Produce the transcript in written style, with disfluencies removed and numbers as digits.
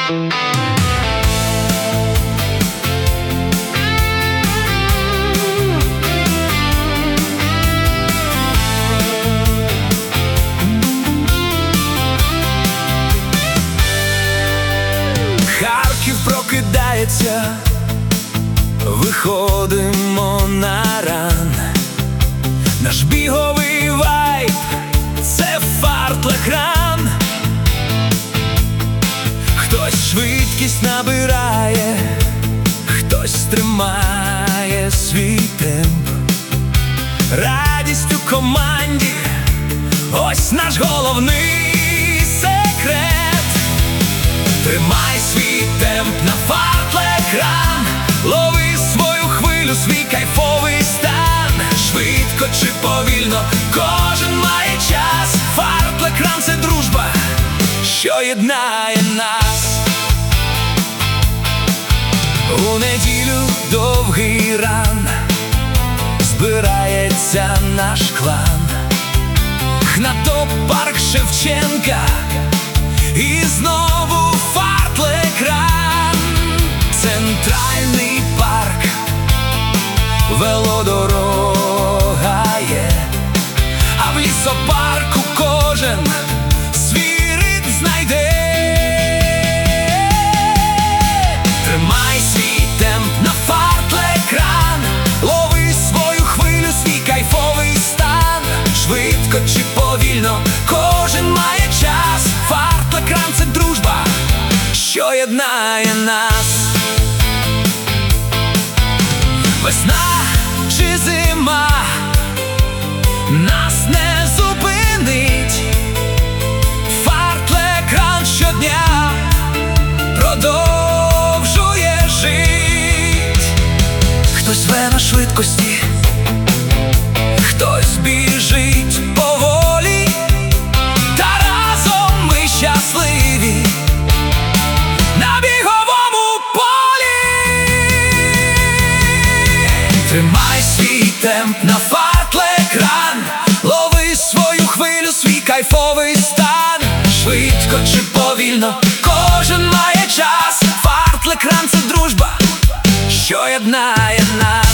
Харків прокидається, виходимо на ран. Наш біговий вайб – це фарт-екран. Хтось швидкість набирає, хтось тримає свій темп. Радість у команді – ось наш головний секрет. Тримай свій темп на фарт-екран, лови свою хвилю, свій кайфовий стан. Швидко чи повільно, кожен має час. Фарт-екран – це дружба, що єднає нас. У неділю довгий ран, збирається наш клан. Гнатопарк Шевченка і знову фарт-екран. Центральний парк, велодорога є, а в лісопарку кожен свій ритм знайде. Тримай свій темп на фарт-екран, лови свою хвилю, свій кайфовий стан. Швидко чи повільно, кожен має час. Фарт-екран – це дружба, що єднає нас. Весна чи зима нас не зупинить. Фарт-екран щодня продовжує жить. Хтось зве на швидкості, хтось біжить поволі, та разом ми щасливі на біговому полі. Тримай свій темп на фарт-екран, лови свою хвилю, свій кайфовий стан. Швидко чи повільно, кожен має час. Фарт-екран – це дружба, що єднає нас.